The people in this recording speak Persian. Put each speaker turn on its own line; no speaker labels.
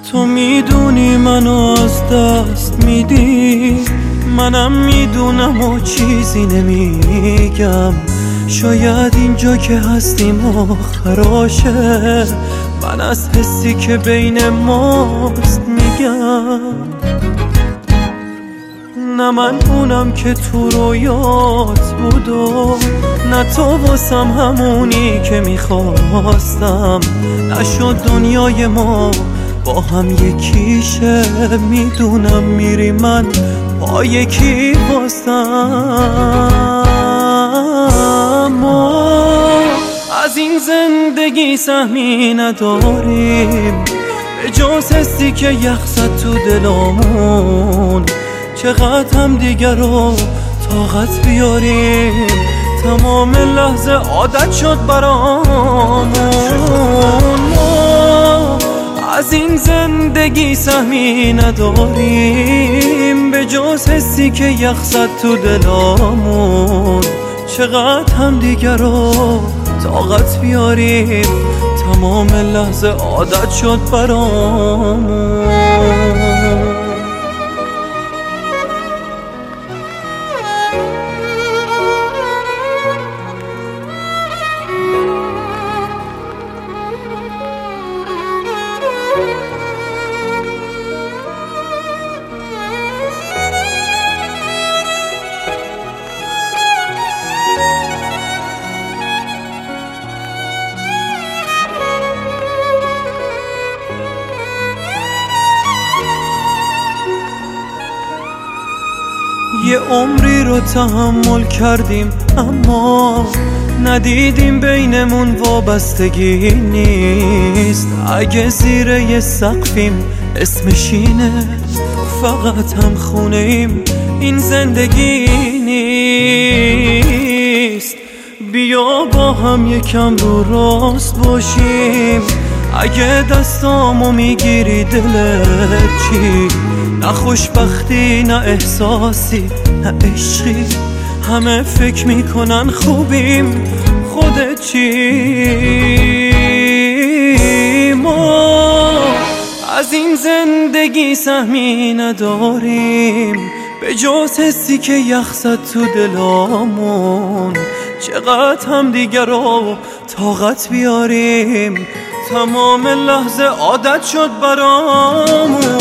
تو میدونی منو از دست میدی، منم میدونم و چیزی نمیگم. شاید اینجا که هستیم آخراشه، من از حسی که بین ماست میگم. نه من اونم که تو رویات بود و نه تو واسم همونی که میخواستم. نشد دنیای ما با هم یکیشه، میدونم میری من با یکی باستم. ما از این زندگی سهمی نداریم به جز حسی که یخ زد تو دلامون. چقدر هم دیگر رو طاقت بیاریم، تمام لحظه عادت شد برامون. ما از این زندگی سهمی نداریم به جز حسی که یخ زد تو دلامون. چقدر هم دیگر رو طاقت بیاریم، تمام لحظه عادت شد برامون. یه عمری رو تحمل کردیم اما ندیدیم بینمون وابستگی نیست. اگه زیر یه سقفیم اسمش اینه، فقط هم خونه ایم، این زندگی نیست. بیا با هم یکم رو راست باشیم، اگه دستامو میگیری دلت چی؟ نه خوشبختی نه احساسی نه عشقی، همه فکر میکنن خوبیم، خودت چی؟ ما از این زندگی سهمی نداریم به جز حسی که یخ زد تو دلامون. چقدر هم دیگر رو طاقت بیاریم، تمام لحظه عادت شد برامون.